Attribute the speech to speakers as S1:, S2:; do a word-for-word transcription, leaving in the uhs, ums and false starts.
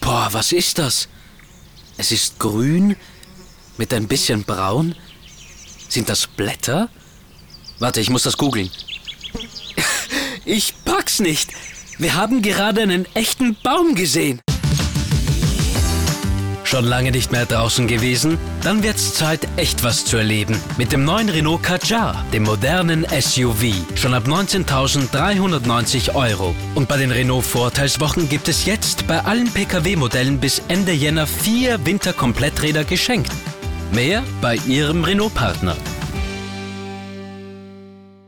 S1: Boah, was ist das? Es ist grün mit ein bisschen braun. Sind das Blätter? Warte, ich muss das googeln. Ich pack's nicht. Wir haben gerade einen echten Baum gesehen. Schon lange nicht mehr draußen gewesen? Dann wird's Zeit, echt was zu erleben. Mit dem neuen Renault Kadjar, dem modernen S U V. Schon ab neunzehntausenddreihundertneunzig Euro. Und bei den Renault Vorteilswochen gibt es jetzt bei allen P K W-Modellen bis Ende Jänner vier Winterkompletträder geschenkt. Mehr bei Ihrem Renault-Partner.